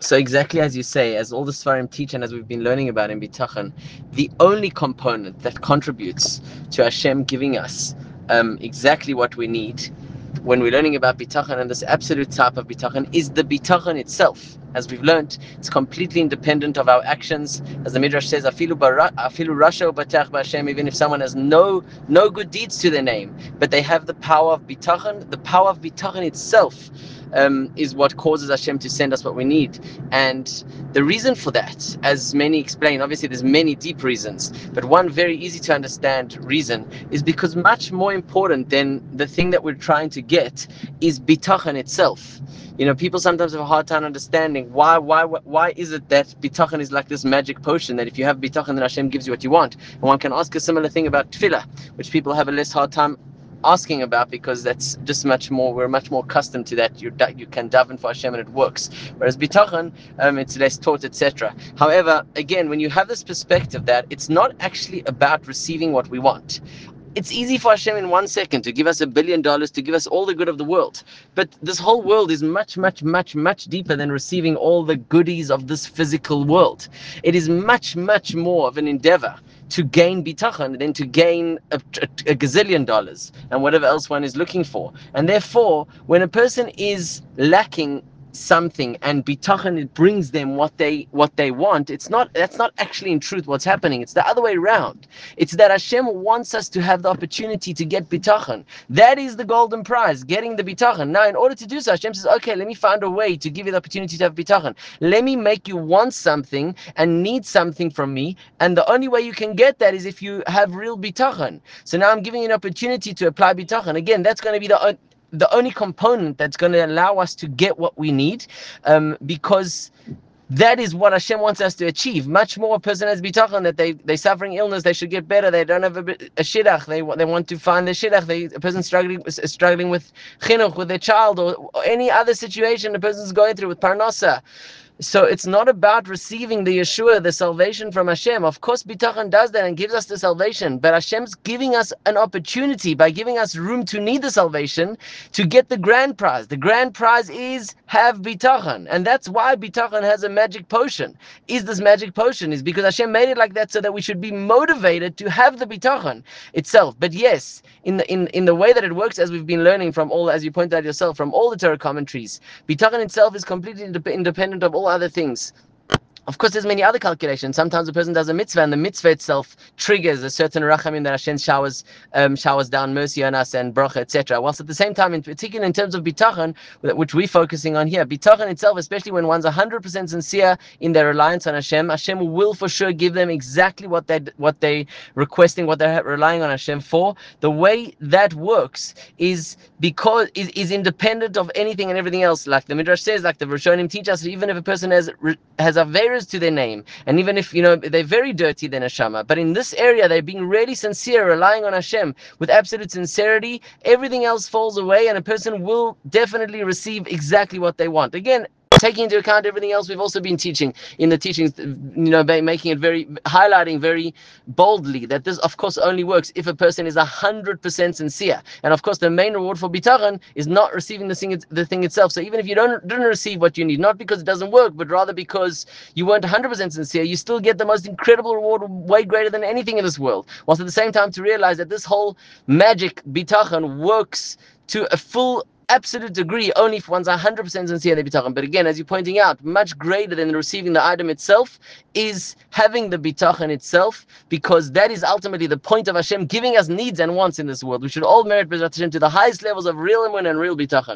So exactly as you say, as all the Sfarim teach and as we've been learning about in Bitachon, the only component that contributes to Hashem giving us exactly what we need when we're learning about Bitachon and this absolute type of Bitachon is the Bitachon itself. As we've learned, it's completely independent of our actions. As the Midrash says, afilu rasha u'batach b'Hashem, even if someone has no good deeds to their name, but they have the power of Bitachon. The power of Bitachon itself is what causes Hashem to send us what we need. And the reason for that, as many explain, obviously there's many deep reasons, but one very easy to understand reason is because much more important than the thing that we're trying to get is bitachon itself. You know, people sometimes have a hard time understanding why is it that bitachon is like this magic potion that if you have bitachon then Hashem gives you what you want. And one can ask a similar thing about tefillah, which people have a less hard time asking about because that's just we're much more accustomed to that. You can daven for Hashem and it works. Whereas bitachon, it's less taught, etc. However, again, when you have this perspective that it's not actually about receiving what we want. It's easy for Hashem in 1 second to give us $1 billion, to give us all the good of the world. But this whole world is much, much, much, much deeper than receiving all the goodies of this physical world. It is much, much more of an endeavor to gain bitachon than to gain a gazillion dollars and whatever else one is looking for. And therefore, when a person is lacking something and bitachon, it brings them what they want, that's not actually in truth what's happening. It's the other way around. It's that Hashem wants us to have the opportunity to get bitachon. That is the golden prize, getting the bitachon. Now, in order to do so, Hashem says, okay, let me find a way to give you the opportunity to have bitachon. Let me make you want something and need something from me, and the only way you can get that is if you have real bitachon. So now I'm giving you an opportunity to apply bitachon. Again, that's going to be the only component that's going to allow us to get what we need, because that is what Hashem wants us to achieve. Much more a person has bitachon that they're suffering illness, they should get better, they don't have a shidduch, they want to find their shidduch, a person struggling with chinuch, with their child, or any other situation a person's going through with parnasa. So it's not about receiving the Yeshua, the salvation from Hashem. Of course, bitachon does that and gives us the salvation, but Hashem's giving us an opportunity by giving us room to need the salvation to get the grand prize. The grand prize is have bitachon, and that's why bitachon has a magic potion. Is this magic potion is because Hashem made it like that so that we should be motivated to have the bitachon itself. But yes, in the way that it works, as we've been learning from all, as you pointed out yourself, from all the Torah commentaries, bitachon itself is completely independent of all other things. Of course, there's many other calculations. Sometimes a person does a mitzvah, and the mitzvah itself triggers a certain rachamim that Hashem showers down mercy on us and bracha, etc. Whilst at the same time, in particular in terms of bitachon, which we're focusing on here, bitachon itself, especially when one's 100% sincere in their reliance on Hashem, Hashem will for sure give them exactly what they requesting, what they're relying on Hashem for. The way that works is because is independent of anything and everything else. Like the Midrash says, like the Rishonim teach us, even if a person has a very to their name, and even if they're very dirty, then neshama, but in this area they're being really sincere, relying on Hashem with absolute sincerity, everything else falls away and a person will definitely receive exactly what they want. Again, taking into account everything else we've also been teaching in the teachings, making it highlighting very boldly that this, of course, only works if a person is 100% sincere. And of course, the main reward for bitachon is not receiving the thing itself. So even if you don't receive what you need, not because it doesn't work, but rather because you weren't 100% sincere, you still get the most incredible reward, way greater than anything in this world. Whilst at the same time to realize that this whole magic bitachon works to a full absolute degree only if one's 100% sincere in the bitachon. But again, as you're pointing out, much greater than receiving the item itself is having the bitachon itself, because that is ultimately the point of Hashem giving us needs and wants in this world. We should all merit B'ezrat Hashem to the highest levels of real emunah and real bitachon.